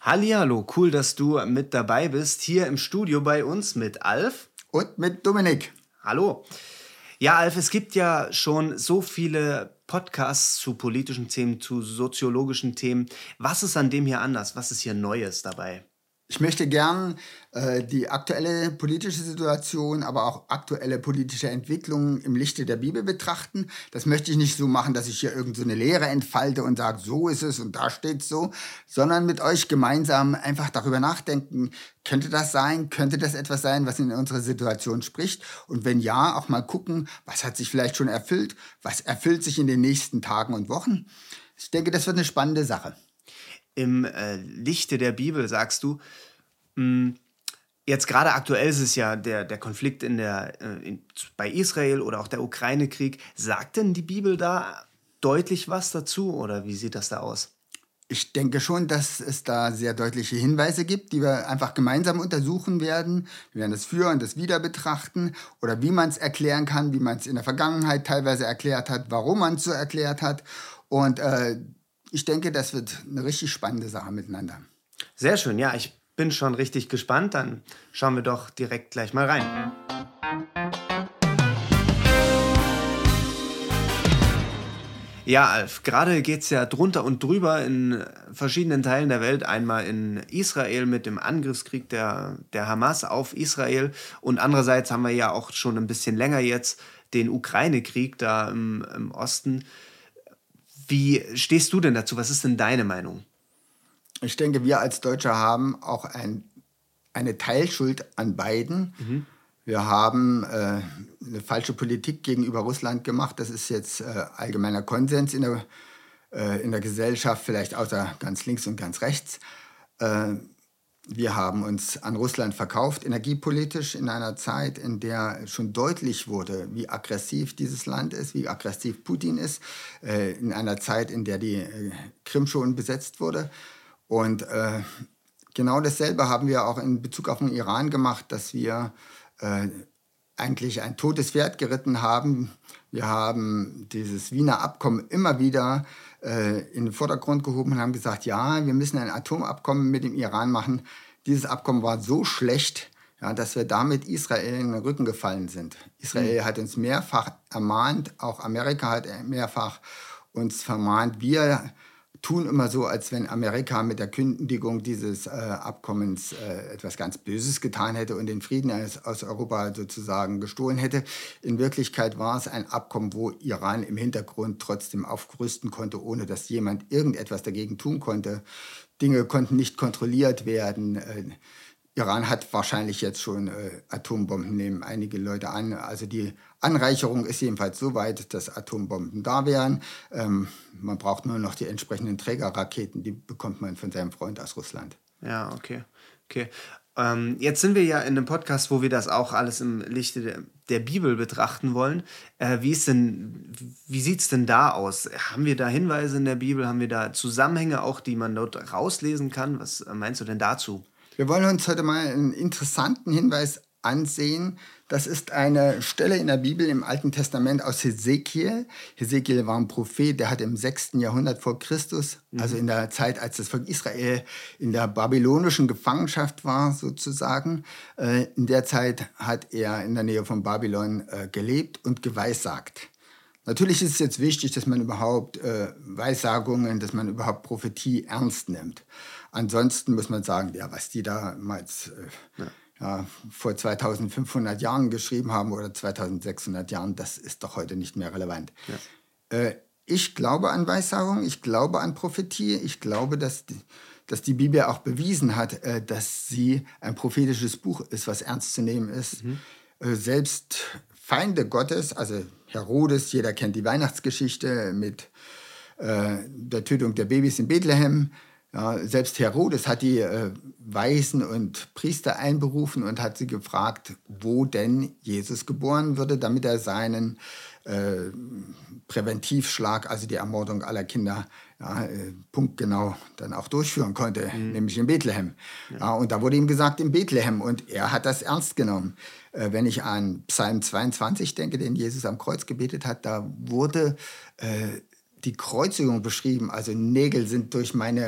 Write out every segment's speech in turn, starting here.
Hallihallo, cool, dass du mit dabei bist, hier im Studio bei uns mit Alf. Und mit Dominik. Hallo. Ja, Alf, es gibt ja schon so viele Podcasts zu politischen Themen, zu soziologischen Themen. Was ist an dem hier anders? Was ist hier Neues dabei? Ich möchte gern die aktuelle politische Situation, aber auch aktuelle politische Entwicklungen im Lichte der Bibel betrachten. Das möchte ich nicht so machen, dass ich hier irgend so eine Lehre entfalte und sage, so ist es und da steht es so, sondern mit euch gemeinsam einfach darüber nachdenken, könnte das sein, könnte das etwas sein, was in unserer Situation spricht? Und wenn ja, auch mal gucken, was hat sich vielleicht schon erfüllt, was erfüllt sich in den nächsten Tagen und Wochen. Ich denke, das wird eine spannende Sache. Im Lichte der Bibel sagst du, jetzt gerade aktuell ist es ja der Konflikt bei Israel oder auch der Ukraine-Krieg. Sagt denn die Bibel da deutlich was dazu oder wie sieht das da aus? Ich denke schon, dass es da sehr deutliche Hinweise gibt, die wir einfach gemeinsam untersuchen werden. Wir werden das Für und das Wider betrachten oder wie man es erklären kann, wie man es in der Vergangenheit teilweise erklärt hat, warum man es so erklärt hat. Und ich denke, das wird eine richtig spannende Sache miteinander. Sehr schön, ja, ich bin schon richtig gespannt. Dann schauen wir doch direkt gleich mal rein. Ja, Alf, gerade geht es ja drunter und drüber in verschiedenen Teilen der Welt. Einmal in Israel mit dem Angriffskrieg der Hamas auf Israel. Und andererseits haben wir ja auch schon ein bisschen länger jetzt den Ukraine-Krieg da im Osten. Wie stehst du denn dazu? Was ist denn deine Meinung? Ich denke, wir als Deutsche haben auch eine Teilschuld an beiden. Wir haben eine falsche Politik gegenüber Russland gemacht. Das ist jetzt allgemeiner Konsens in der Gesellschaft, vielleicht außer ganz links und ganz rechts. Wir haben uns an Russland verkauft, energiepolitisch, in einer Zeit, in der schon deutlich wurde, wie aggressiv dieses Land ist, wie aggressiv Putin ist, in einer Zeit, in der die Krim schon besetzt wurde. Und genau dasselbe haben wir auch in Bezug auf den Iran gemacht, dass wir eigentlich ein totes Pferd geritten haben. Wir haben dieses Wiener Abkommen immer wieder in den Vordergrund gehoben und haben gesagt, ja, wir müssen ein Atomabkommen mit dem Iran machen. Dieses Abkommen war so schlecht, ja, dass wir damit Israel in den Rücken gefallen sind. Israel hat uns mehrfach ermahnt, auch Amerika hat mehrfach uns vermahnt. Wir tun immer so, als wenn Amerika mit der Kündigung dieses Abkommens etwas ganz Böses getan hätte und den Frieden aus Europa sozusagen gestohlen hätte. In Wirklichkeit war es ein Abkommen, wo Iran im Hintergrund trotzdem aufrüsten konnte, ohne dass jemand irgendetwas dagegen tun konnte. Dinge konnten nicht kontrolliert werden. Iran hat wahrscheinlich jetzt schon Atombomben, nehmen einige Leute an. Also die Anreicherung ist jedenfalls so weit, dass Atombomben da wären. Man braucht nur noch die entsprechenden Trägerraketen, die bekommt man von seinem Freund aus Russland. Ja, okay. Jetzt sind wir ja in einem Podcast, wo wir das auch alles im Lichte der Bibel betrachten wollen. Wie sieht es denn da aus? Haben wir da Hinweise in der Bibel? Haben wir da Zusammenhänge auch, die man dort rauslesen kann? Was meinst du denn dazu? Wir wollen uns heute mal einen interessanten Hinweis ansehen. Das ist eine Stelle in der Bibel im Alten Testament aus Hesekiel. Hesekiel war ein Prophet, der hat im 6. Jahrhundert vor Christus, also in der Zeit, als das Volk Israel in der babylonischen Gefangenschaft war sozusagen, in der Zeit hat er in der Nähe von Babylon gelebt und geweissagt. Natürlich ist es jetzt wichtig, dass man überhaupt Weissagungen, dass man überhaupt Prophetie ernst nimmt. Ansonsten muss man sagen, ja, was die damals vor 2500 Jahren geschrieben haben oder 2600 Jahren, das ist doch heute nicht mehr relevant. Ja. Ich glaube an Weissagung, ich glaube an Prophetie, ich glaube, dass die Bibel auch bewiesen hat, dass sie ein prophetisches Buch ist, was ernst zu nehmen ist. Selbst Feinde Gottes, also Herodes, jeder kennt die Weihnachtsgeschichte mit der Tötung der Babys in Bethlehem. Ja, selbst Herodes hat die Weisen und Priester einberufen und hat sie gefragt, wo denn Jesus geboren würde, damit er seinen Präventivschlag, also die Ermordung aller Kinder, punktgenau dann auch durchführen konnte, nämlich in Bethlehem. Ja, und da wurde ihm gesagt, in Bethlehem. Und er hat das ernst genommen. Wenn ich an Psalm 22 denke, den Jesus am Kreuz gebetet hat, da wurde die Kreuzigung beschrieben. Also Nägel sind durch meine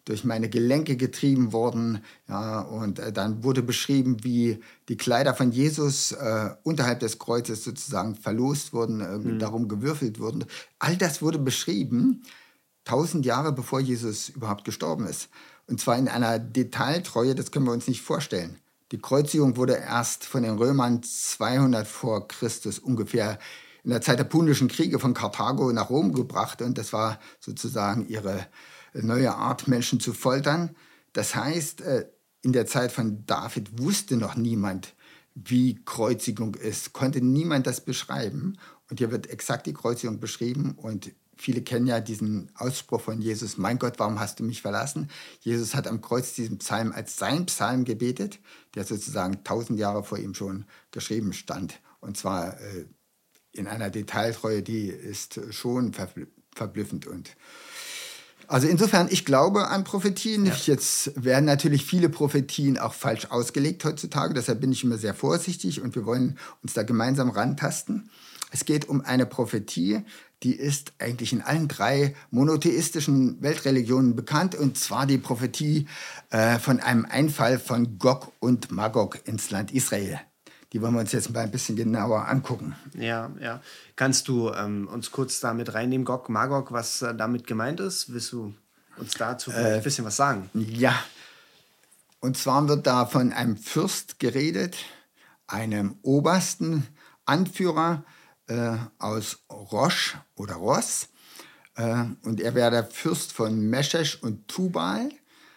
durch meine Gelenke getrieben worden. Ja, und dann wurde beschrieben, wie die Kleider von Jesus unterhalb des Kreuzes sozusagen verlost wurden, darum gewürfelt wurden. All das wurde beschrieben, 1000 Jahre bevor Jesus überhaupt gestorben ist. Und zwar in einer Detailtreue, das können wir uns nicht vorstellen. Die Kreuzigung wurde erst von den Römern 200 vor Christus ungefähr in der Zeit der Punischen Kriege von Karthago nach Rom gebracht. Und das war sozusagen ihre neue Art, Menschen zu foltern. Das heißt, in der Zeit von David wusste noch niemand, wie Kreuzigung ist, konnte niemand das beschreiben. Und hier wird exakt die Kreuzigung beschrieben. Und viele kennen ja diesen Ausspruch von Jesus: Mein Gott, warum hast du mich verlassen? Jesus hat am Kreuz diesen Psalm als sein Psalm gebetet, der sozusagen 1000 Jahre vor ihm schon geschrieben stand. Und zwar in einer Detailtreue, die ist schon verblüffend. Und also insofern, ich glaube an Prophetien. Ja. Jetzt werden natürlich viele Prophetien auch falsch ausgelegt heutzutage. Deshalb bin ich immer sehr vorsichtig und wir wollen uns da gemeinsam rantasten. Es geht um eine Prophetie, die ist eigentlich in allen 3 monotheistischen Weltreligionen bekannt, und zwar die Prophetie von einem Einfall von Gog und Magog ins Land Israel. Die wollen wir uns jetzt mal ein bisschen genauer angucken. Ja. Kannst du uns kurz damit reinnehmen, Gog, Magog, was damit gemeint ist? Willst du uns dazu ein bisschen was sagen? Ja, und zwar wird da von einem Fürst geredet, einem obersten Anführer aus Rosh oder Ros. Und er wäre der Fürst von Meschesh und Tubal.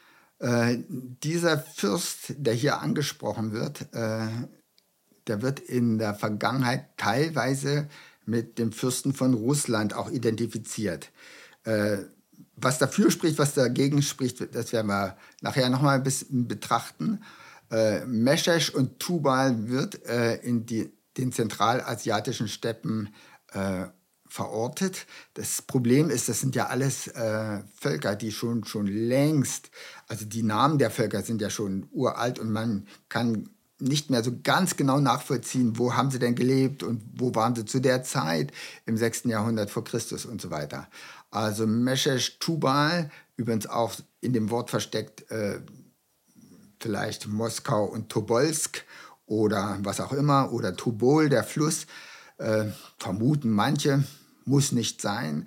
Dieser Fürst, der hier angesprochen wird, der wird in der Vergangenheit teilweise mit dem Fürsten von Russland auch identifiziert. Was dafür spricht, was dagegen spricht, das werden wir nachher nochmal ein bisschen betrachten. Meschesh und Tubal wird in den zentralasiatischen Steppen verortet. Das Problem ist, das sind ja alles Völker, die schon längst, also die Namen der Völker sind ja schon uralt und man kann nicht mehr so ganz genau nachvollziehen, wo haben sie denn gelebt und wo waren sie zu der Zeit im 6. Jahrhundert vor Christus und so weiter. Also Meschesh, Tubal, übrigens auch in dem Wort versteckt vielleicht Moskau und Tobolsk oder was auch immer, oder Tobol, der Fluss, vermuten manche, muss nicht sein,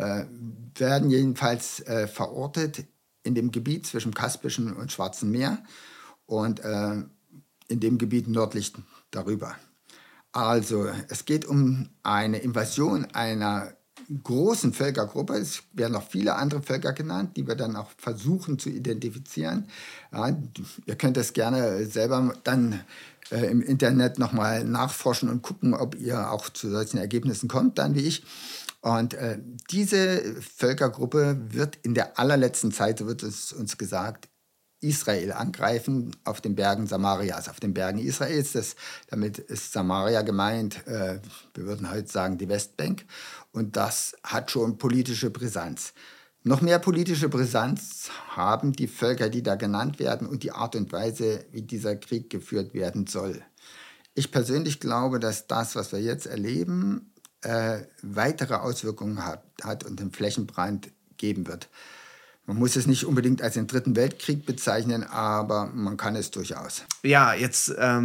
werden jedenfalls verortet in dem Gebiet zwischen Kaspischen und Schwarzen Meer und in dem Gebiet nördlich darüber. Also es geht um eine Invasion einer großen Völkergruppe. Es werden noch viele andere Völker genannt, die wir dann auch versuchen zu identifizieren. Ja, ihr könnt das gerne selber dann im Internet nochmal nachforschen und gucken, ob ihr auch zu solchen Ergebnissen kommt, dann wie ich. Und diese Völkergruppe wird in der allerletzten Zeit, so wird es uns gesagt, Israel angreifen auf den Bergen Samarias, auf den Bergen Israels. Damit ist Samaria gemeint, wir würden heute sagen die Westbank. Und das hat schon politische Brisanz. Noch mehr politische Brisanz haben die Völker, die da genannt werden, und die Art und Weise, wie dieser Krieg geführt werden soll. Ich persönlich glaube, dass das, was wir jetzt erleben, weitere Auswirkungen hat und einen Flächenbrand geben wird. Man muss es nicht unbedingt als den Dritten Weltkrieg bezeichnen, aber man kann es durchaus. Ja, jetzt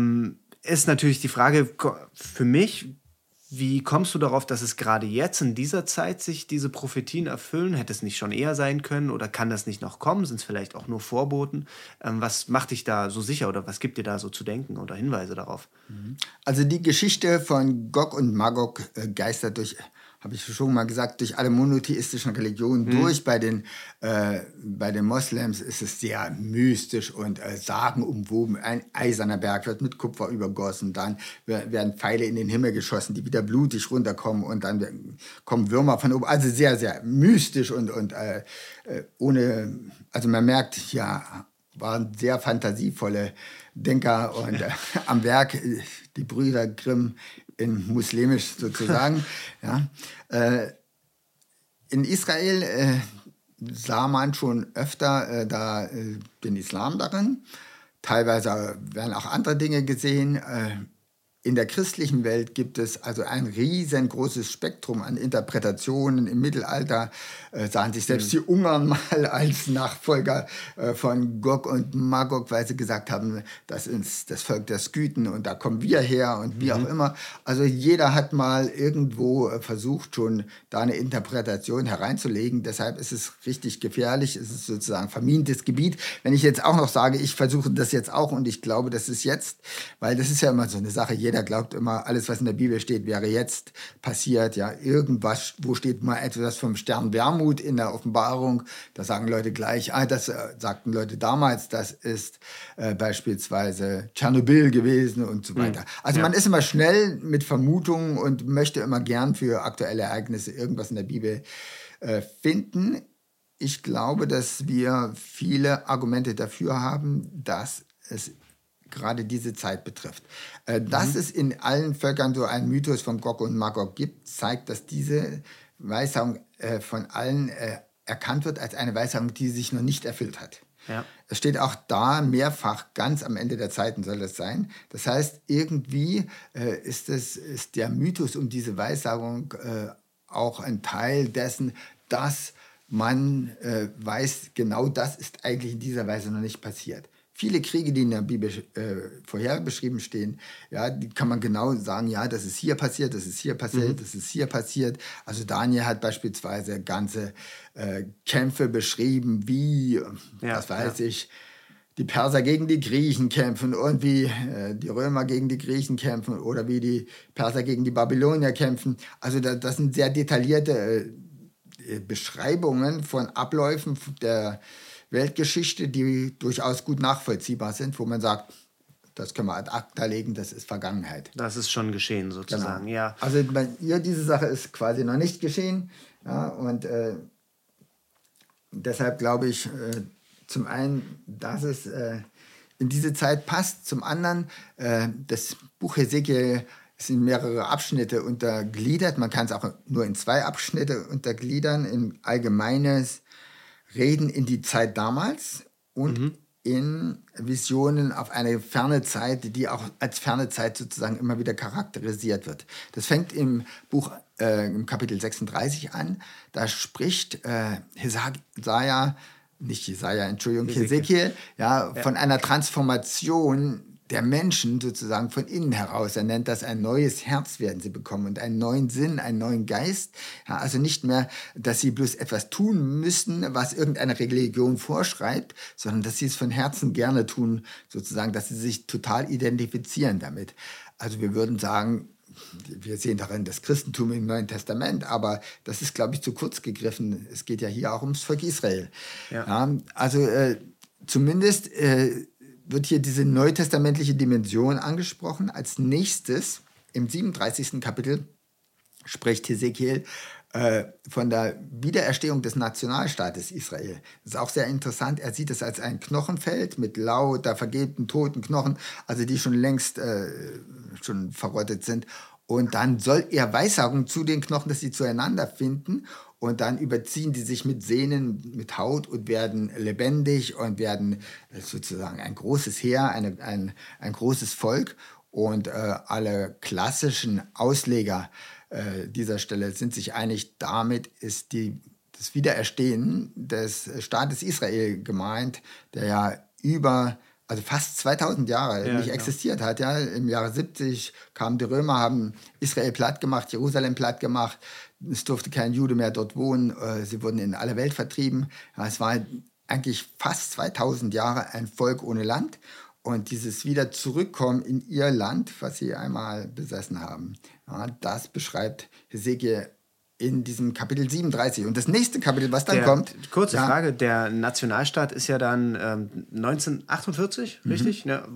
ist natürlich die Frage für mich, wie kommst du darauf, dass es gerade jetzt in dieser Zeit sich diese Prophetien erfüllen? Hätte es nicht schon eher sein können oder kann das nicht noch kommen? Sind es vielleicht auch nur Vorboten? Was macht dich da so sicher oder was gibt dir da so zu denken oder Hinweise darauf? Also die Geschichte von Gog und Magog geistert durch, habe ich schon mal gesagt, durch alle monotheistischen Religionen durch. Bei den Moslems ist es sehr mystisch und sagenumwoben. Ein eiserner Berg wird mit Kupfer übergossen, dann werden Pfeile in den Himmel geschossen, die wieder blutig runterkommen und dann kommen Würmer von oben. Also sehr, sehr mystisch und ohne, also man merkt, ja, waren sehr fantasievolle Denker und am Werk, die Brüder Grimm in muslimisch sozusagen. Ja. In Israel sah man schon öfter den Islam darin. Teilweise werden auch andere Dinge gesehen. in der christlichen Welt gibt es also ein riesengroßes Spektrum an Interpretationen. Im Mittelalter sahen sich selbst die Ungarn mal als Nachfolger von Gog und Magog, weil sie gesagt haben, das ist das Volk der Skythen und da kommen wir her und wie auch immer. Also jeder hat mal irgendwo versucht, schon da eine Interpretation hereinzulegen. Deshalb ist es richtig gefährlich. Es ist sozusagen vermintes Gebiet. Wenn ich jetzt auch noch sage, ich versuche das jetzt auch und ich glaube, das ist jetzt, weil das ist ja immer so eine Sache, jeder glaubt immer, alles, was in der Bibel steht, wäre jetzt passiert. Ja, irgendwas, wo steht mal etwas vom Stern Wermut in der Offenbarung, da sagen Leute gleich, das sagten Leute damals, das ist beispielsweise Tschernobyl gewesen und so weiter. Also man ist immer schnell mit Vermutungen und möchte immer gern für aktuelle Ereignisse irgendwas in der Bibel finden. Ich glaube, dass wir viele Argumente dafür haben, dass es gerade diese Zeit betrifft. Dass es in allen Völkern so einen Mythos von Gog und Magog gibt, zeigt, dass diese Weissagung von allen erkannt wird als eine Weissagung, die sich noch nicht erfüllt hat. Ja. Es steht auch da mehrfach, ganz am Ende der Zeiten soll das sein. Das heißt, irgendwie ist der Mythos um diese Weissagung auch ein Teil dessen, dass man weiß, genau das ist eigentlich in dieser Weise noch nicht passiert. Viele Kriege, die in der Bibel vorher beschrieben stehen, ja, die kann man genau sagen, ja, das ist hier passiert, das ist hier passiert, das ist hier passiert. Also Daniel hat beispielsweise ganze Kämpfe beschrieben, wie, ich, die Perser gegen die Griechen kämpfen und wie die Römer gegen die Griechen kämpfen oder wie die Perser gegen die Babylonier kämpfen. Also das sind sehr detaillierte Beschreibungen von Abläufen der Weltgeschichte, die durchaus gut nachvollziehbar sind, wo man sagt, das können wir ad acta legen, das ist Vergangenheit. Das ist schon geschehen sozusagen, genau. Ja. Also bei ihr diese Sache ist quasi noch nicht geschehen. Ja, und deshalb glaube ich, zum einen, dass es in diese Zeit passt, zum anderen, das Buch Hesekiel ist in mehrere Abschnitte untergliedert. Man kann es auch nur in 2 Abschnitte untergliedern, in allgemeines Reden in die Zeit damals und in Visionen auf eine ferne Zeit, die auch als ferne Zeit sozusagen immer wieder charakterisiert wird. Das fängt im Buch, im Kapitel 36 an. Da spricht Hesekiel, von einer Transformation der Menschen sozusagen von innen heraus. Er nennt das ein neues Herz werden sie bekommen und einen neuen Sinn, einen neuen Geist. Ja, also nicht mehr, dass sie bloß etwas tun müssen, was irgendeine Religion vorschreibt, sondern dass sie es von Herzen gerne tun, sozusagen, dass sie sich total identifizieren damit. Also wir würden sagen, wir sehen darin das Christentum im Neuen Testament, aber das ist, glaube ich, zu kurz gegriffen. Es geht ja hier auch ums Volk Israel. Ja, also zumindest wird hier diese neutestamentliche Dimension angesprochen. Als nächstes, im 37. Kapitel, spricht Hesekiel von der Wiedererstehung des Nationalstaates Israel. Das ist auch sehr interessant. Er sieht es als ein Knochenfeld mit lauter vergilbten, toten Knochen, also die schon längst schon verrottet sind. Und dann soll er Weissagungen zu den Knochen, dass sie zueinander finden. Und dann überziehen die sich mit Sehnen, mit Haut und werden lebendig und werden sozusagen ein großes Heer, ein großes Volk. Und alle klassischen Ausleger dieser Stelle sind sich einig, damit ist das Wiedererstehen des Staates Israel gemeint, der ja fast 2000 Jahre nicht existiert hat. Ja. Im Jahre 70 kamen die Römer, haben Israel platt gemacht, Jerusalem platt gemacht. Es durfte kein Jude mehr dort wohnen. Sie wurden in alle Welt vertrieben. Ja, es war eigentlich fast 2000 Jahre ein Volk ohne Land. Und dieses wieder zurückkommen in ihr Land, was sie einmal besessen haben, ja, das beschreibt Hesekiel in diesem Kapitel 37. Und das nächste Kapitel, was dann kommt... Kurze Frage, der Nationalstaat ist ja dann 1948, richtig? Ne,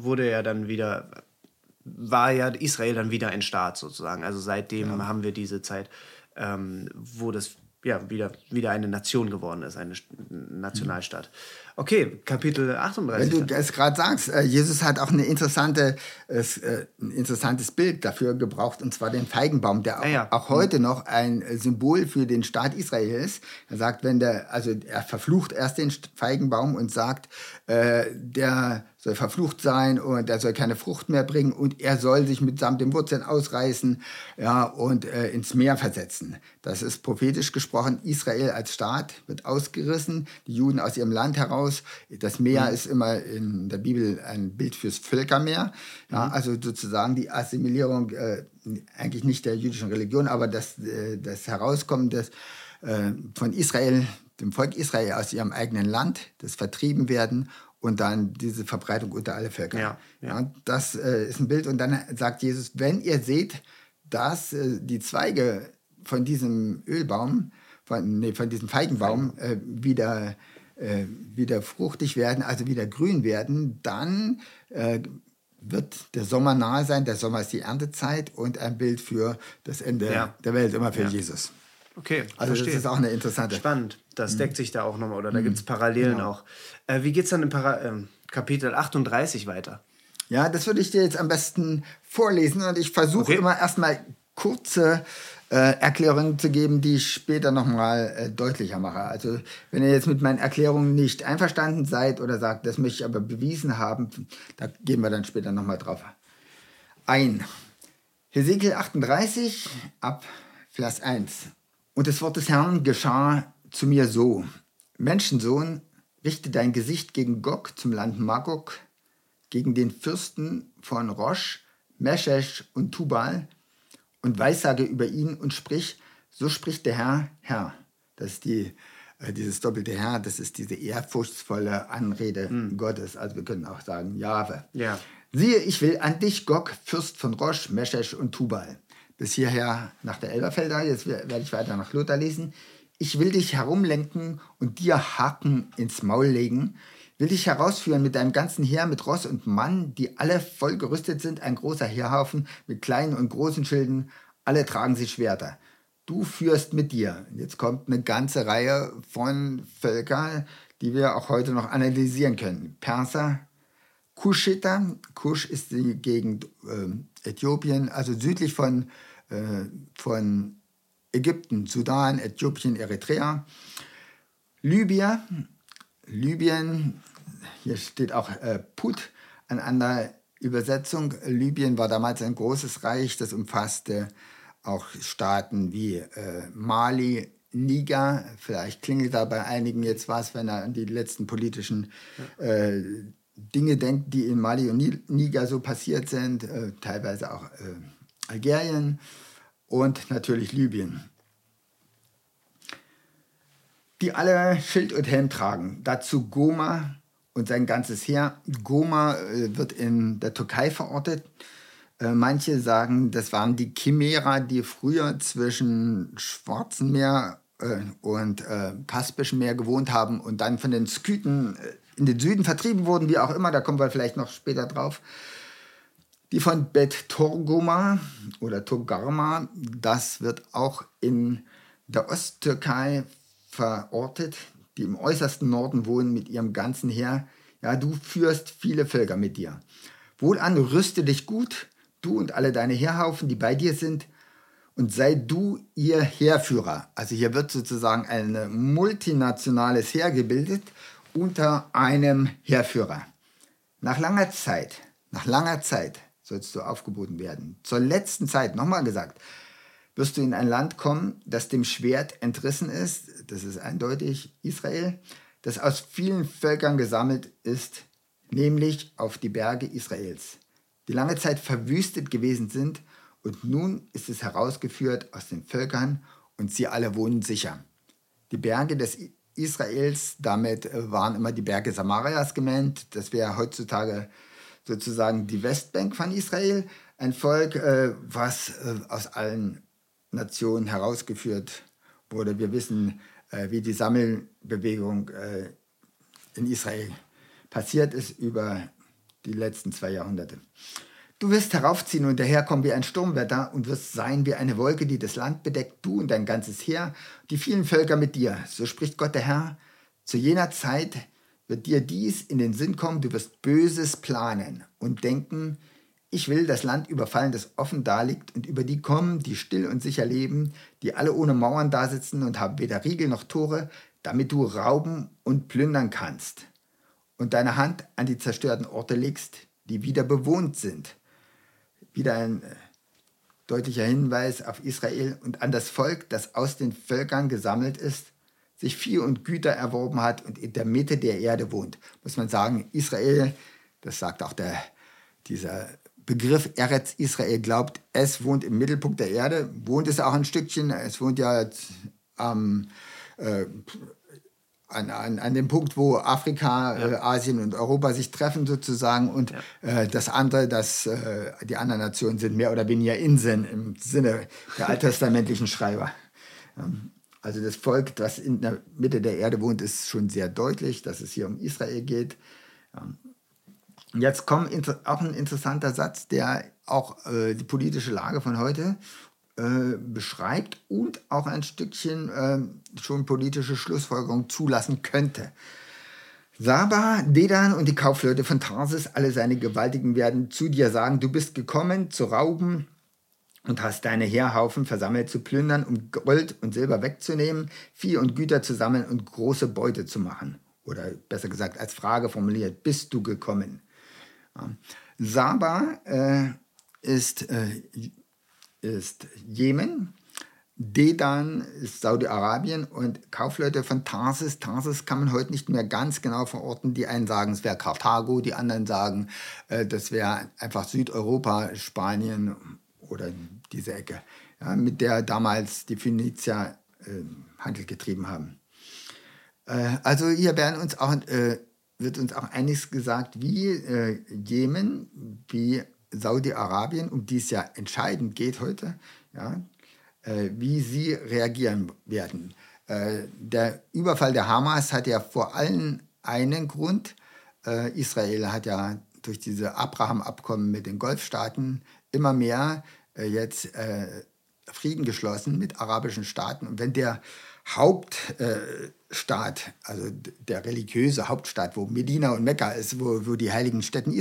war ja Israel dann wieder ein Staat sozusagen. Also seitdem haben wir diese Zeit, wo das wieder eine Nation geworden ist, ein Nationalstaat. Okay, Kapitel 38. Wenn du es gerade sagst, Jesus hat auch ein interessantes Bild dafür gebraucht, und zwar den Feigenbaum, der auch heute noch ein Symbol für den Staat Israel ist. Er sagt, er verflucht erst den Feigenbaum und sagt, der soll verflucht sein und er soll keine Frucht mehr bringen und er soll sich mitsamt den Wurzeln ausreißen, ja, und ins Meer versetzen. Das ist prophetisch gesprochen. Israel als Staat wird ausgerissen, die Juden aus ihrem Land heraus. Das Meer ist immer in der Bibel ein Bild fürs Völkermeer. Ja, also sozusagen die Assimilierung eigentlich nicht der jüdischen Religion, aber das Herauskommen von Israel, dem Volk Israel aus ihrem eigenen Land, das vertrieben werden und dann diese Verbreitung unter alle Völker. Ja, das ist ein Bild. Und dann sagt Jesus, wenn ihr seht, dass die Zweige von diesem Ölbaum, von diesem Feigenbaum wieder fruchtig werden, also wieder grün werden, dann wird der Sommer nahe sein. Der Sommer ist die Erntezeit und ein Bild für das Ende der Welt, immer für Jesus. Okay, also verstehe. Das ist auch eine interessante... Spannend, das deckt sich da auch nochmal, oder da gibt es Parallelen auch. Wie geht es dann im Kapitel 38 weiter? Ja, das würde ich dir jetzt am besten vorlesen und ich versuche immer erstmal kurze Erklärungen zu geben, die ich später nochmal deutlicher mache. Also wenn ihr jetzt mit meinen Erklärungen nicht einverstanden seid oder sagt, das möchte ich aber bewiesen haben, da gehen wir dann später nochmal drauf ein. Hesekiel 38 ab Vers 1. Und das Wort des Herrn geschah zu mir so: Menschensohn, richte dein Gesicht gegen Gog zum Land Magog, gegen den Fürsten von Rosch, Meschesch und Tubal, und weissage über ihn und sprich, so spricht der Herr. Das ist dieses doppelte Herr, das ist diese ehrfurchtsvolle Anrede Gottes. Also wir können auch sagen, Jahwe. Ja. Siehe, ich will an dich, Gog, Fürst von Rosch, Meschesch und Tubal. Bis hierher nach der Elberfelder, jetzt werde ich weiter nach Lothar lesen. Ich will dich herumlenken und dir Haken ins Maul legen, will dich herausführen mit deinem ganzen Heer, mit Ross und Mann, die alle voll gerüstet sind, ein großer Heerhaufen mit kleinen und großen Schilden, alle tragen sie Schwerter. Du führst mit dir. Jetzt kommt eine ganze Reihe von Völkern, die wir auch heute noch analysieren können. Perser, Kuschiter, Kusch ist die Gegend Äthiopien, also südlich von Ägypten, Sudan, Äthiopien, Eritrea. Libyen, hier steht auch Put an einer Übersetzung. Libyen war damals ein großes Reich, das umfasste auch Staaten wie Mali, Niger. Vielleicht klingelt da bei einigen jetzt was, wenn er an die letzten politischen Dinge denkt, die in Mali und Niger so passiert sind. Teilweise auch Algerien und natürlich Libyen, die alle Schild und Helm tragen. Dazu Goma und sein ganzes Heer. Goma wird in der Türkei verortet. Manche sagen, das waren die Chimärer, die früher zwischen Schwarzen Meer und Kaspischem Meer gewohnt haben und dann von den Skythen in den Süden vertrieben wurden, wie auch immer, da kommen wir vielleicht noch später drauf. Die von Bet Torgoma oder Togarma, das wird auch in der Osttürkei verortet, die im äußersten Norden wohnen mit ihrem ganzen Heer. Ja, du führst viele Völker mit dir. Wohlan, rüste dich gut, du und alle deine Heerhaufen, die bei dir sind, und sei du ihr Heerführer. Also hier wird sozusagen ein multinationales Heer gebildet unter einem Heerführer. Nach langer Zeit sollst du aufgeboten werden. Zur letzten Zeit, nochmal gesagt, wirst du in ein Land kommen, das dem Schwert entrissen ist, das ist eindeutig Israel, das aus vielen Völkern gesammelt ist, nämlich auf die Berge Israels, die lange Zeit verwüstet gewesen sind, und nun ist es herausgeführt aus den Völkern, und sie alle wohnen sicher. Die Berge des Israels, damit waren immer die Berge Samarias gemeint, das wäre heutzutage sozusagen die Westbank von Israel, ein Volk, was aus allen Nationen herausgeführt wurde. Wir wissen, wie die Sammelbewegung in Israel passiert ist über die letzten 2 Jahrhunderte. Du wirst heraufziehen und daherkommen wie ein Sturmwetter und wirst sein wie eine Wolke, die das Land bedeckt, du und dein ganzes Heer, die vielen Völker mit dir. So spricht Gott der Herr: Zu jener Zeit wird dir dies in den Sinn kommen, du wirst Böses planen und denken, ich will das Land überfallen, das offen daliegt, und über die kommen, die still und sicher leben, die alle ohne Mauern dasitzen und haben weder Riegel noch Tore, damit du rauben und plündern kannst und deine Hand an die zerstörten Orte legst, die wieder bewohnt sind. Wieder ein deutlicher Hinweis auf Israel und an das Volk, das aus den Völkern gesammelt ist, sich Vieh und Güter erworben hat und in der Mitte der Erde wohnt. Muss man sagen, Israel, das sagt auch dieser Begriff Eretz Israel, glaubt, es wohnt im Mittelpunkt der Erde, wohnt es auch ein Stückchen, es wohnt ja an dem Punkt, wo Afrika, Asien und Europa sich treffen sozusagen, und das andere, die anderen Nationen sind mehr oder weniger Inseln im Sinne der alttestamentlichen Schreiber. Also das Volk, das in der Mitte der Erde wohnt, ist schon sehr deutlich, dass es hier um Israel geht. Jetzt kommt auch ein interessanter Satz, der auch die politische Lage von heute beschreibt und auch ein Stückchen schon politische Schlussfolgerungen zulassen könnte. Saba, Dedan und die Kaufleute von Tarsis, alle seine Gewaltigen, werden zu dir sagen, du bist gekommen zu rauben und hast deine Heerhaufen versammelt zu plündern, um Gold und Silber wegzunehmen, Vieh und Güter zu sammeln und große Beute zu machen. Oder besser gesagt als Frage formuliert, bist du gekommen? Saba ist Jemen, Dedan ist Saudi-Arabien und Kaufleute von Tarsis. Tarsis kann man heute nicht mehr ganz genau verorten. Die einen sagen, es wäre Karthago, die anderen sagen, das wäre einfach Südeuropa, Spanien oder diese Ecke, ja, mit der damals die Phönizier Handel getrieben haben. Also hier wird uns auch einiges gesagt, wie Jemen, wie Saudi-Arabien, um die es ja entscheidend geht heute, ja, wie sie reagieren werden. Der Überfall der Hamas hat ja vor allem einen Grund. Israel hat ja durch diese Abraham-Abkommen mit den Golfstaaten immer mehr jetzt Frieden geschlossen mit arabischen Staaten. Und wenn der Hauptstaat, also der religiöse Hauptstaat, wo Medina und Mekka ist, wo die heiligen Stätten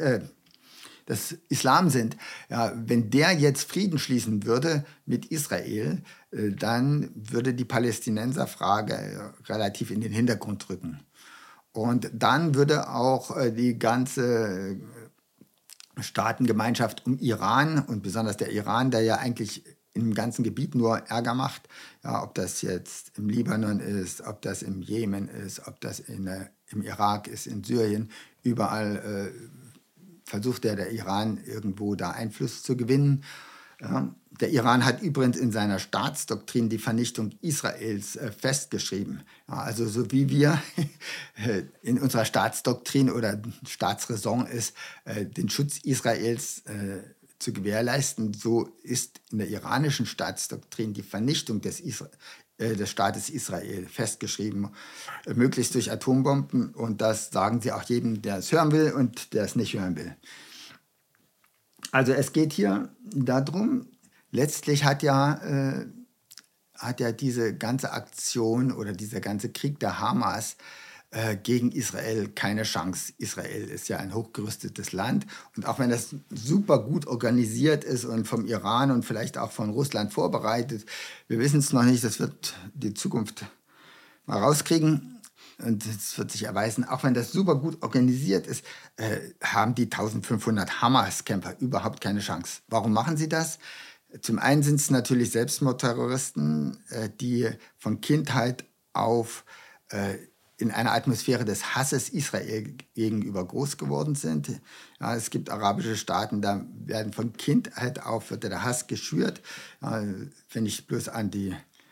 des Islam sind, ja, wenn der jetzt Frieden schließen würde mit Israel, dann würde die Palästinenserfrage relativ in den Hintergrund rücken. Und dann würde auch die ganze Staatengemeinschaft um Iran und besonders der Iran, der ja eigentlich im ganzen Gebiet nur Ärger macht, ja, ob das jetzt im Libanon ist, ob das im Jemen ist, ob das im Irak ist, in Syrien, überall versucht der Iran irgendwo da Einfluss zu gewinnen. Ja, der Iran hat übrigens in seiner Staatsdoktrin die Vernichtung Israels festgeschrieben. Ja, also so wie wir in unserer Staatsdoktrin oder Staatsräson ist, den Schutz Israels zu gewährleisten, so ist in der iranischen Staatsdoktrin die Vernichtung des Staates Israel festgeschrieben, möglichst durch Atombomben. Und das sagen sie auch jedem, der es hören will und der es nicht hören will. Also es geht hier darum, letztlich hat ja diese ganze Aktion oder dieser ganze Krieg der Hamas gegen Israel keine Chance. Israel ist ja ein hochgerüstetes Land und auch wenn das super gut organisiert ist und vom Iran und vielleicht auch von Russland vorbereitet, wir wissen es noch nicht, das wird die Zukunft mal rauskriegen und es wird sich erweisen, auch wenn das super gut organisiert ist, haben die 1500 Hamas-Kämpfer überhaupt keine Chance. Warum machen sie das? Zum einen sind es natürlich Selbstmordterroristen, die von Kindheit auf in einer Atmosphäre des Hasses Israel gegenüber groß geworden sind. Ja, es gibt arabische Staaten, da werden von Kindheit auf wird der Hass geschürt. Ja, wenn ich bloß an die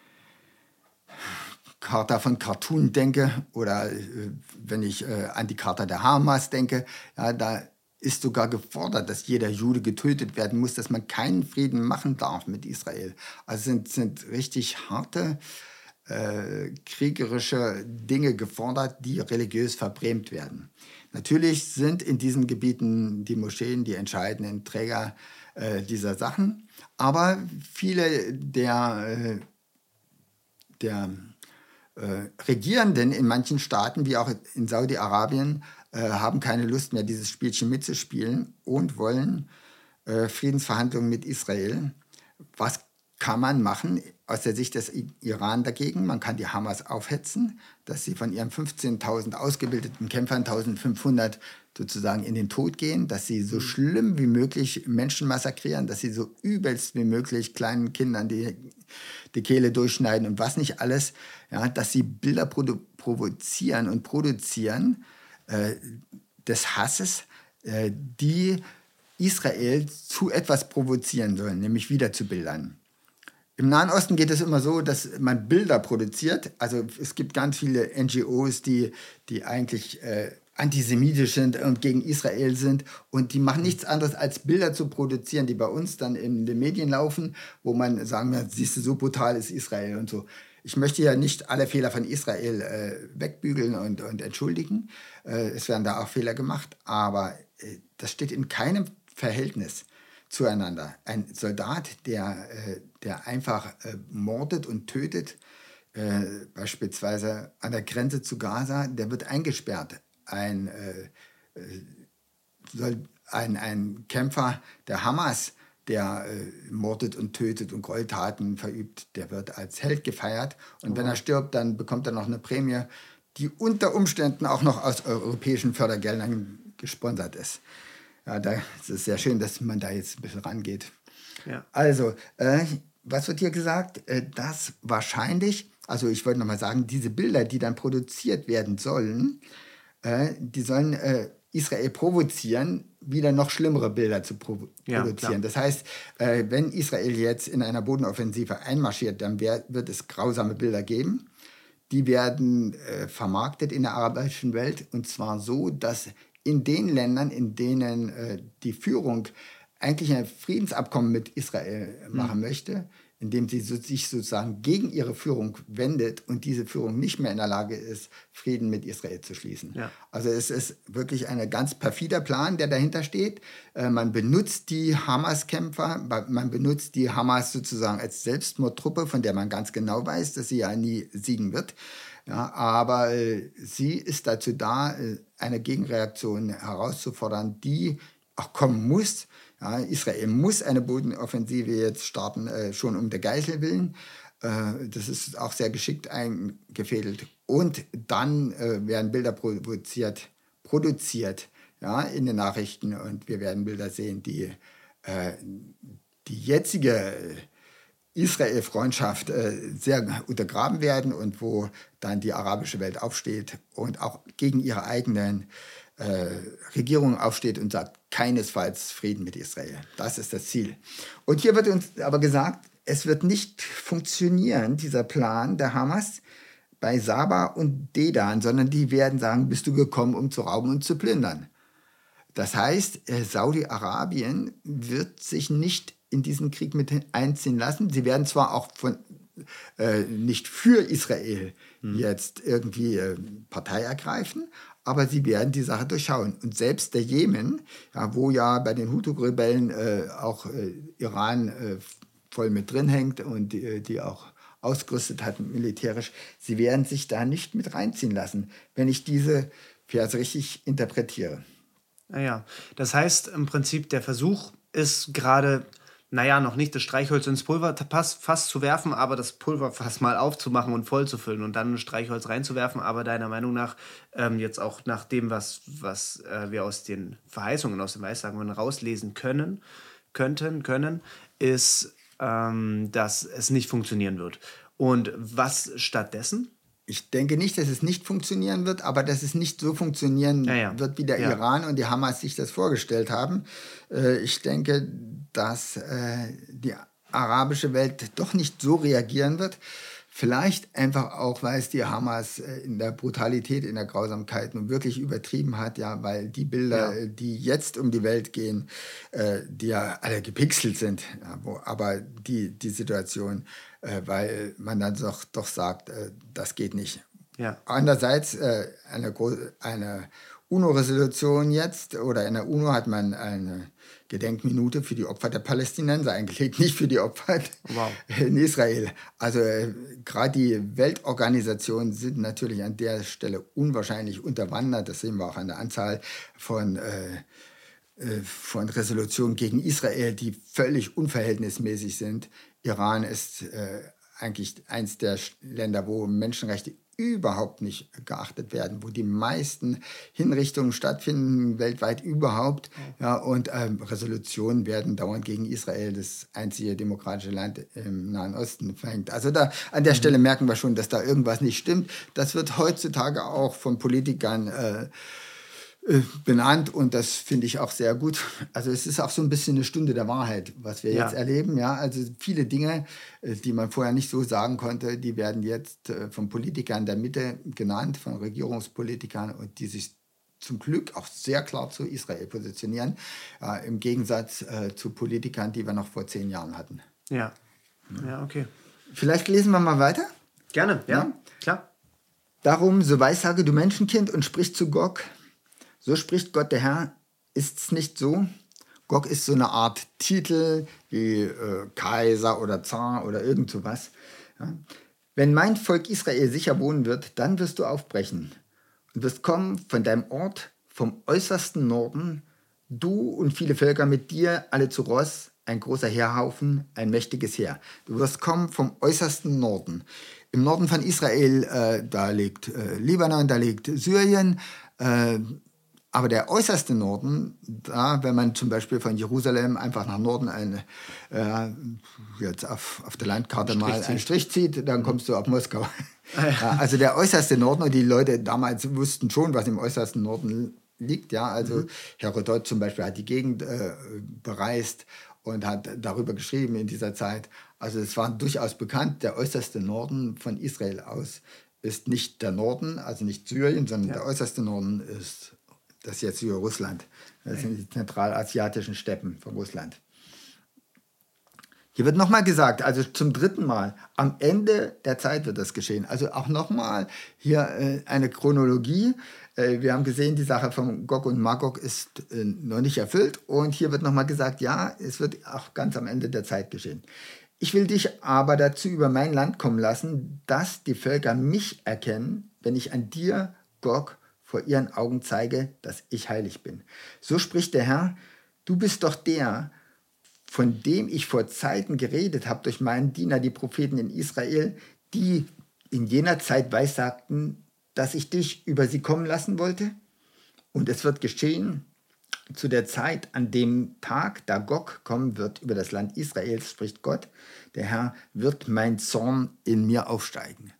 Charta von Khartoum denke oder wenn ich an die Charta der Hamas denke, ja, da ist sogar gefordert, dass jeder Jude getötet werden muss, dass man keinen Frieden machen darf mit Israel. Also sind richtig harte kriegerische Dinge gefordert, die religiös verbrämt werden. Natürlich sind in diesen Gebieten die Moscheen die entscheidenden Träger dieser Sachen, aber viele der Regierenden in manchen Staaten, wie auch in Saudi-Arabien, haben keine Lust mehr, dieses Spielchen mitzuspielen und wollen Friedensverhandlungen mit Israel. Was kann man machen aus der Sicht des Iran dagegen? Man kann die Hamas aufhetzen, dass sie von ihren 15.000 ausgebildeten Kämpfern 1.500 sozusagen in den Tod gehen, dass sie so schlimm wie möglich Menschen massakrieren, dass sie so übelst wie möglich kleinen Kindern die Kehle durchschneiden und was nicht alles, ja, dass sie Bilder provozieren und produzieren des Hasses, die Israel zu etwas provozieren sollen, nämlich wieder zu Bildern. Im Nahen Osten geht es immer so, dass man Bilder produziert. Also es gibt ganz viele NGOs, die eigentlich antisemitisch sind und gegen Israel sind. Und die machen nichts anderes, als Bilder zu produzieren, die bei uns dann in den Medien laufen, wo man sagen wird, siehst du, so brutal ist Israel und so. Ich möchte ja nicht alle Fehler von Israel wegbügeln und entschuldigen. Es werden da auch Fehler gemacht. Aber das steht in keinem Verhältnis zueinander. Ein Soldat, der einfach mordet und tötet, beispielsweise an der Grenze zu Gaza, der wird eingesperrt. Ein Kämpfer der Hamas, der mordet und tötet und Gräueltaten verübt, der wird als Held gefeiert. Und wenn er stirbt, dann bekommt er noch eine Prämie, die unter Umständen auch noch aus europäischen Fördergeldern gesponsert ist. Ja, das ist sehr schön, dass man da jetzt ein bisschen rangeht. Ja. Also, was wird hier gesagt? Dass wahrscheinlich, also ich wollte nochmal sagen, diese Bilder, die dann produziert werden sollen, die sollen Israel provozieren, wieder noch schlimmere Bilder zu produzieren. Klar. Das heißt, wenn Israel jetzt in einer Bodenoffensive einmarschiert, dann wird es grausame Bilder geben. Die werden vermarktet in der arabischen Welt, und zwar so, dass in den Ländern, in denen die Führung eigentlich ein Friedensabkommen mit Israel machen möchte, indem sie sich sozusagen gegen ihre Führung wendet und diese Führung nicht mehr in der Lage ist, Frieden mit Israel zu schließen. Ja. Also es ist wirklich ein ganz perfider Plan, der dahinter steht. Man benutzt die Hamas-Kämpfer, man benutzt die Hamas sozusagen als Selbstmordtruppe, von der man ganz genau weiß, dass sie ja nie siegen wird. Ja, aber sie ist dazu da, eine Gegenreaktion herauszufordern, die auch kommen muss. Ja, Israel muss eine Bodenoffensive jetzt starten, schon um der Geißel willen. Das ist auch sehr geschickt eingefädelt. Und dann werden Bilder produziert, ja, in den Nachrichten. Und wir werden Bilder sehen, die jetzige Israel-Freundschaft sehr untergraben werden und wo dann die arabische Welt aufsteht und auch gegen ihre eigenen Regierung aufsteht und sagt, keinesfalls Frieden mit Israel. Das ist das Ziel. Und hier wird uns aber gesagt, es wird nicht funktionieren, dieser Plan der Hamas bei Saba und Dedan, sondern die werden sagen, bist du gekommen, um zu rauben und zu plündern. Das heißt, Saudi-Arabien wird sich nicht in diesen Krieg mit einziehen lassen. Sie werden zwar auch nicht für Israel jetzt irgendwie Partei ergreifen, aber sie werden die Sache durchschauen. Und selbst der Jemen, ja, wo ja bei den Hutu-Rebellen auch Iran voll mit drin hängt und die auch ausgerüstet hat militärisch, sie werden sich da nicht mit reinziehen lassen, wenn ich diese Verse richtig interpretiere. Naja, das heißt im Prinzip, der Versuch ist gerade, noch nicht das Streichholz ins Pulverfass zu werfen, aber das Pulverfass mal aufzumachen und voll zu füllen und dann ein Streichholz reinzuwerfen. Aber deiner Meinung nach, jetzt auch nach dem, was wir aus den Verheißungen, aus den Weissagungen rauslesen können, ist, dass es nicht funktionieren wird. Und was stattdessen? Ich denke nicht, dass es nicht funktionieren wird, aber dass es nicht so funktionieren wird, wie der Iran und die Hamas sich das vorgestellt haben. Ich denke, dass die arabische Welt doch nicht so reagieren wird. Vielleicht einfach auch, weil es die Hamas in der Brutalität, in der Grausamkeit nun wirklich übertrieben hat, ja, weil die Bilder, die jetzt um die Welt gehen, die ja alle gepixelt sind, ja, aber die Situation, weil man dann doch sagt, das geht nicht. Ja. Andererseits eine UNO-Resolution jetzt, oder in der UNO hat man eine Gedenkminute für die Opfer der Palästinenser eingelegt, nicht für die Opfer in Israel. Also gerade die Weltorganisationen sind natürlich an der Stelle unwahrscheinlich unterwandert. Das sehen wir auch an der Anzahl von Resolutionen gegen Israel, die völlig unverhältnismäßig sind. Iran ist eigentlich eins der Länder, wo Menschenrechte überhaupt nicht geachtet werden, wo die meisten Hinrichtungen stattfinden, weltweit überhaupt. Ja, und Resolutionen werden dauernd gegen Israel, das einzige demokratische Land im Nahen Osten, verhängt. Also an der Stelle merken wir schon, dass da irgendwas nicht stimmt. Das wird heutzutage auch von Politikern benannt und das finde ich auch sehr gut. Also es ist auch so ein bisschen eine Stunde der Wahrheit, was wir jetzt erleben. Ja? Also viele Dinge, die man vorher nicht so sagen konnte, die werden jetzt von Politikern der Mitte genannt, von Regierungspolitikern und die sich zum Glück auch sehr klar zu Israel positionieren, im Gegensatz zu Politikern, die wir noch vor 10 Jahren hatten. Ja, okay. Vielleicht lesen wir mal weiter? Gerne, ja, klar. Darum, so weissage du Menschenkind und sprich zu Gog. So spricht Gott der Herr, ist's nicht so? Gog ist so eine Art Titel wie Kaiser oder Zar oder irgend sowas. Ja? Wenn mein Volk Israel sicher wohnen wird, dann wirst du aufbrechen und wirst kommen von deinem Ort vom äußersten Norden, du und viele Völker mit dir, alle zu Ross, ein großer Heerhaufen, ein mächtiges Heer. Du wirst kommen vom äußersten Norden. Im Norden von Israel, da liegt Libanon, da liegt Syrien, aber der äußerste Norden, da, wenn man zum Beispiel von Jerusalem einfach nach Norden jetzt auf der Landkarte mal einen Strich zieht, dann kommst du auf Moskau. Ja, also der äußerste Norden, und die Leute damals wussten schon, was im äußersten Norden liegt. Ja, also Herodot zum Beispiel hat die Gegend bereist und hat darüber geschrieben in dieser Zeit. Also es war durchaus bekannt, der äußerste Norden von Israel aus ist nicht der Norden, also nicht Syrien, sondern der äußerste Norden ist das jetzt über Russland. Das sind die zentralasiatischen Steppen von Russland. Hier wird nochmal gesagt, also zum 3. Mal, am Ende der Zeit wird das geschehen. Also auch nochmal hier eine Chronologie. Wir haben gesehen, die Sache von Gog und Magog ist noch nicht erfüllt. Und hier wird nochmal gesagt, ja, es wird auch ganz am Ende der Zeit geschehen. Ich will dich aber dazu über mein Land kommen lassen, dass die Völker mich erkennen, wenn ich an dir, Gog, vor ihren Augen zeige, dass ich heilig bin. So spricht der Herr, du bist doch der, von dem ich vor Zeiten geredet habe durch meinen Diener, die Propheten in Israel, die in jener Zeit weissagten, dass ich dich über sie kommen lassen wollte. Und es wird geschehen zu der Zeit, an dem Tag, da Gog kommen wird über das Land Israels, spricht Gott, der Herr, wird mein Zorn in mir aufsteigen.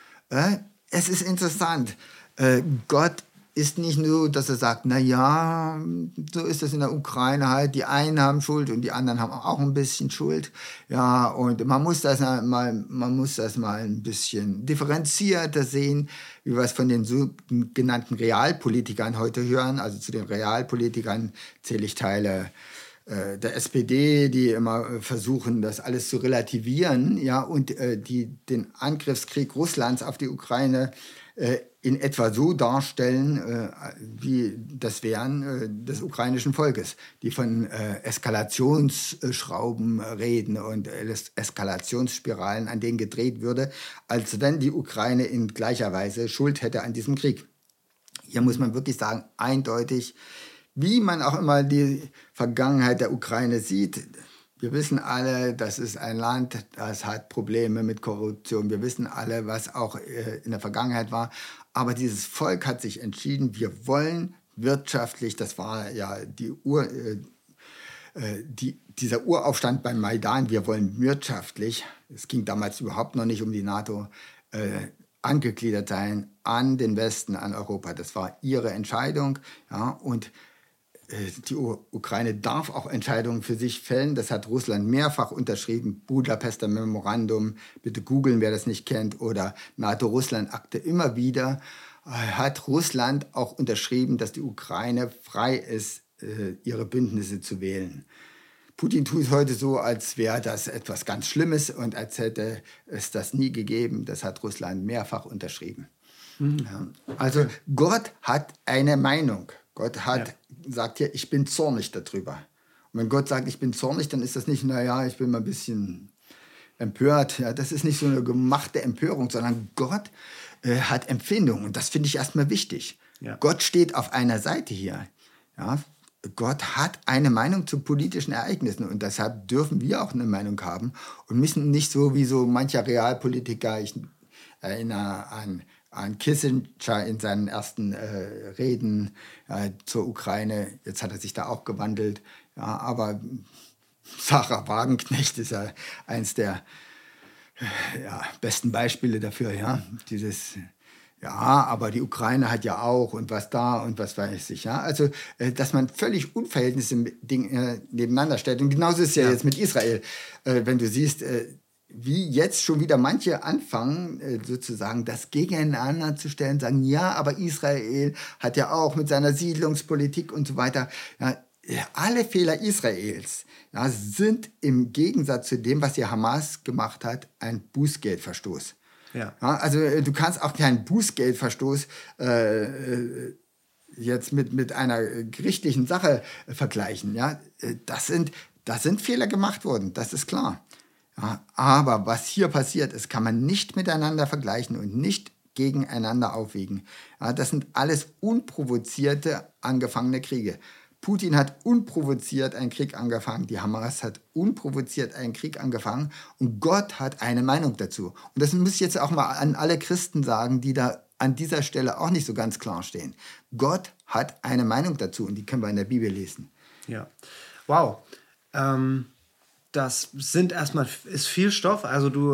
Es ist interessant. Gott ist nicht nur, dass er sagt, naja, so ist das in der Ukraine halt, die einen haben Schuld und die anderen haben auch ein bisschen Schuld. Ja, und man muss das mal ein bisschen differenzierter sehen, wie wir es von den sogenannten Realpolitikern heute hören. Also zu den Realpolitikern zähle ich Teile der SPD, die immer versuchen, das alles zu relativieren, ja, und die den Angriffskrieg Russlands auf die Ukraine in etwa so darstellen, wie das Wären des ukrainischen Volkes, die von Eskalationsschrauben reden und Eskalationsspiralen, an denen gedreht würde, als wenn die Ukraine in gleicher Weise Schuld hätte an diesem Krieg. Hier muss man wirklich sagen, eindeutig, wie man auch immer die Vergangenheit der Ukraine sieht. Wir wissen alle, das ist ein Land, das hat Probleme mit Korruption. Wir wissen alle, was auch in der Vergangenheit war. Aber dieses Volk hat sich entschieden, wir wollen wirtschaftlich, das war ja dieser Uraufstand beim Maidan, wir wollen wirtschaftlich, es ging damals überhaupt noch nicht um die NATO, angegliedert sein an den Westen, an Europa. Das war ihre Entscheidung. Ja, und die Ukraine darf auch Entscheidungen für sich fällen. Das hat Russland mehrfach unterschrieben. Budapester Memorandum, bitte googeln, wer das nicht kennt, oder NATO-Russland-Akte. Immer wieder hat Russland auch unterschrieben, dass die Ukraine frei ist, ihre Bündnisse zu wählen. Putin tut heute so, als wäre das etwas ganz Schlimmes und als hätte es das nie gegeben. Das hat Russland mehrfach unterschrieben. Ja. Also Gott hat eine Meinung. Gott sagt hier, ich bin zornig darüber. Und wenn Gott sagt, ich bin zornig, dann ist das nicht, naja, ich bin mal ein bisschen empört. Ja, das ist nicht so eine gemachte Empörung, sondern Gott hat Empfindung. Und das finde ich erstmal wichtig. Ja. Gott steht auf einer Seite hier. Ja, Gott hat eine Meinung zu politischen Ereignissen und deshalb dürfen wir auch eine Meinung haben und müssen nicht so wie so mancher Realpolitiker, ich erinnere an Kissinger in seinen ersten Reden zur Ukraine, jetzt hat er sich da auch gewandelt, ja, aber Sarah Wagenknecht ist ja eins der besten Beispiele dafür, ja, dieses... Ja, aber die Ukraine hat ja auch und was da und was weiß ich. Ja? Also, dass man völlig unverhältnismäßige Dinge nebeneinander stellt. Und genauso ist es ja jetzt mit Israel. Wenn du siehst, wie jetzt schon wieder manche anfangen, sozusagen das gegeneinander zu stellen, sagen, ja, aber Israel hat ja auch mit seiner Siedlungspolitik und so weiter, alle Fehler Israels sind im Gegensatz zu dem, was die Hamas gemacht hat, ein Bußgeldverstoß. Ja, also du kannst auch keinen Bußgeldverstoß jetzt mit einer gerichtlichen Sache vergleichen. Ja? Das sind Fehler gemacht worden, das ist klar. Ja, aber was hier passiert ist, kann man nicht miteinander vergleichen und nicht gegeneinander aufwiegen. Ja, das sind alles unprovozierte angefangene Kriege. Putin hat unprovoziert einen Krieg angefangen, die Hamas hat unprovoziert einen Krieg angefangen und Gott hat eine Meinung dazu. Und das muss ich jetzt auch mal an alle Christen sagen, die da an dieser Stelle auch nicht so ganz klar stehen. Gott hat eine Meinung dazu und die können wir in der Bibel lesen. Ja, wow. Das ist viel Stoff. Also du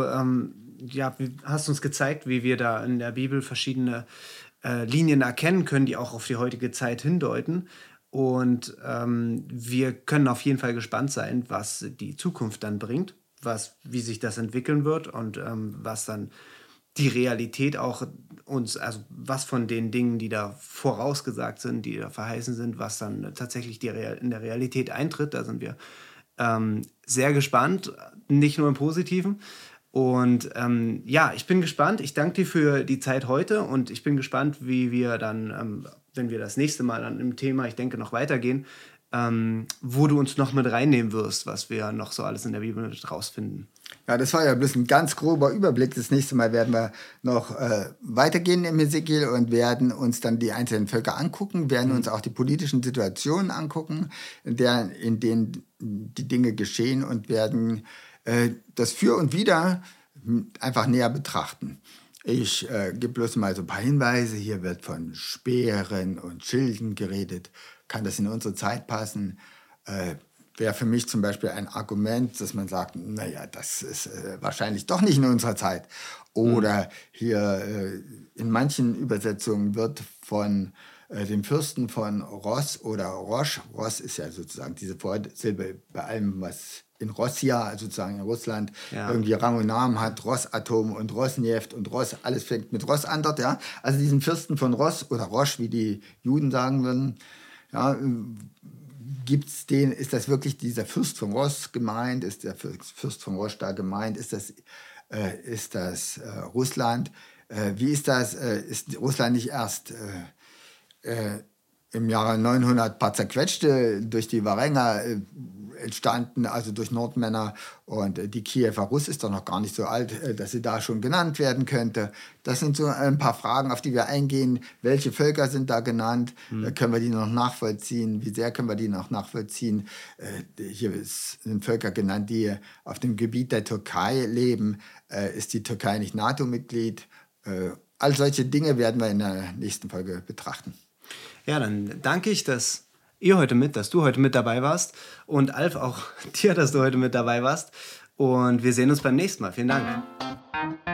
hast uns gezeigt, wie wir da in der Bibel verschiedene Linien erkennen können, die auch auf die heutige Zeit hindeuten. Und wir können auf jeden Fall gespannt sein, was die Zukunft dann bringt, wie sich das entwickeln wird und was dann die Realität auch also was von den Dingen, die da vorausgesagt sind, die da verheißen sind, was dann tatsächlich in der Realität eintritt. Da sind wir sehr gespannt, nicht nur im Positiven. Und ich bin gespannt. Ich danke dir für die Zeit heute und ich bin gespannt, wie wir dann, wenn wir das nächste Mal dann im Thema, ich denke, noch weitergehen, wo du uns noch mit reinnehmen wirst, was wir noch so alles in der Bibel rausfinden. Ja, das war ja bloß ein ganz grober Überblick. Das nächste Mal werden wir noch weitergehen im Hesekiel und werden uns dann die einzelnen Völker angucken, werden uns auch die politischen Situationen angucken, in denen die Dinge geschehen und werden das Für und Wider einfach näher betrachten. Ich gebe bloß mal so ein paar Hinweise. Hier wird von Speeren und Schilden geredet. Kann das in unsere Zeit passen? Wäre für mich zum Beispiel ein Argument, dass man sagt, naja, das ist wahrscheinlich doch nicht in unserer Zeit. Oder hier in manchen Übersetzungen wird von dem Fürsten von Ros oder Rosch, Ros ist ja sozusagen diese Vorsilbe bei allem, was in Rossia, sozusagen in Russland, irgendwie Rang und Namen hat, Rosatom und Rosneft und Ros, alles fängt mit Ros an dort, ja. Also diesen Fürsten von Ros oder Rosch, wie die Juden sagen würden, ja, ist das wirklich dieser Fürst von Ros gemeint? Ist der Fürst von Rosch da gemeint? Ist das Russland? Wie ist das? Ist Russland nicht erst im Jahre 900 paar zerquetschte durch die Warenger entstanden, also durch Nordmänner, und die Kiewer Russ ist doch noch gar nicht so alt, dass sie da schon genannt werden könnte. Das sind so ein paar Fragen, auf die wir eingehen. Welche Völker sind da genannt? Können wir die noch nachvollziehen? Wie sehr können wir die noch nachvollziehen? Hier sind Völker genannt, die auf dem Gebiet der Türkei leben. Ist die Türkei nicht NATO-Mitglied? All solche Dinge werden wir in der nächsten Folge betrachten. Ja, dann danke ich, dass du heute mit dabei warst. Und Alf, auch dir, dass du heute mit dabei warst. Und wir sehen uns beim nächsten Mal. Vielen Dank.